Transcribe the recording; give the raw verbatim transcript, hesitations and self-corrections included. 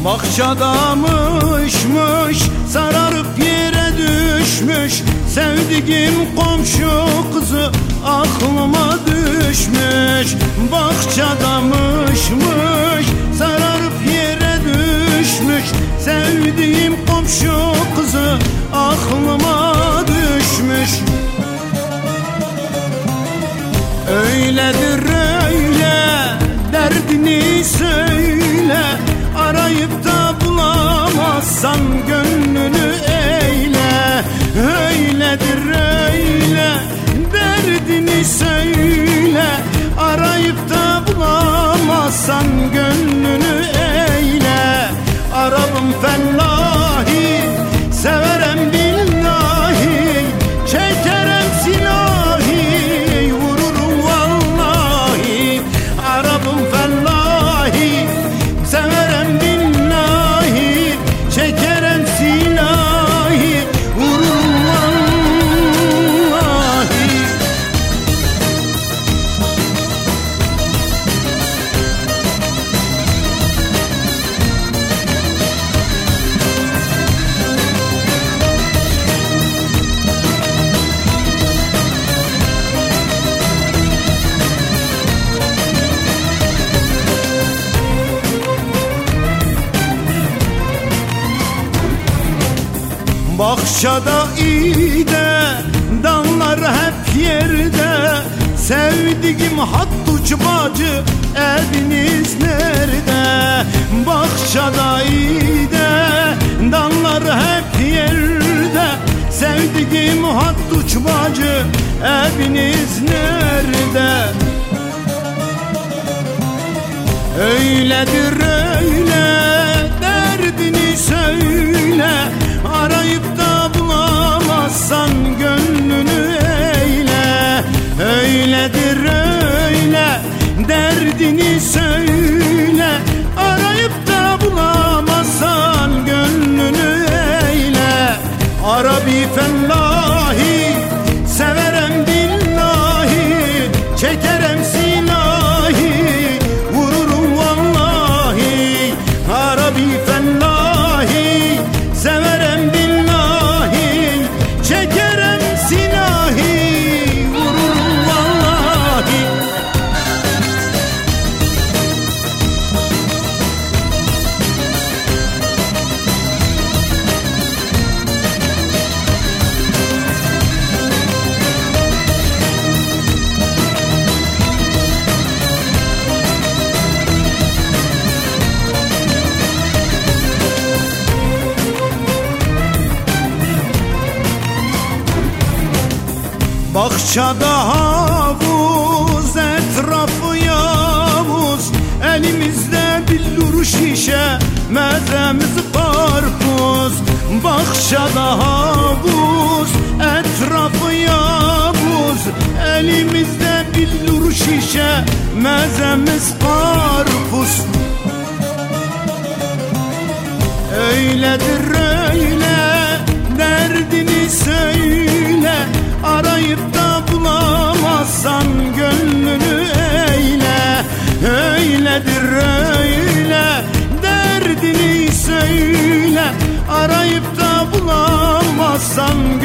Bahçadamışmış, sararıp yere düşmüş. Sevdiğim komşu kızı aklıma düşmüş. Bahçadamışmış, sararıp yere düşmüş. Sevdiğim komşu kızı aklıma düşmüş. Öyledir öyle, derdini söyle. Arayıp da bulamazsan gönlünü eyle. Öyledir öyle, derdini söyle. Arayıp da bulamazsan gönlünü eyle. Arabım fellahi, severem billahi. Çekerem silahi, vururum vallahi. Arabım fellahi, severem billahi. Çekerem silahi, vururum vallahi. Bahçada iyi de dallar hep yerde. Sevdiğim hattuç bacı, eviniz nerede? Bahçada iyi de dallar hep yerde. Sevdiğim hattuç bacı, eviniz nerede? Öyledir öyle, derdini söyle. Arayıp da bulamazsan gönlünü eyle. Öyledir öyle, derdini söyle. Arayıp da bulamazsan gönlünü eyle. Arabi fellahi, severem billahi. Çekerem silahi, vururum vallahi. Arabi fellahi, severem billahi. Çekerem silahi, vururum vallahi. Bahçada havuz, etrafı yavuz. Elimizde billur şişe, mezemiz karpuz. Bahçada havuz, etrafı yavuz. Elimizde billur şişe, mezemiz karpuz. Öyledir öyle, derdini söyle. Arayıp da bulamazsan gönlünü eyle. Öyledir öyle, derdini söyle. Arayıp da bulamazsan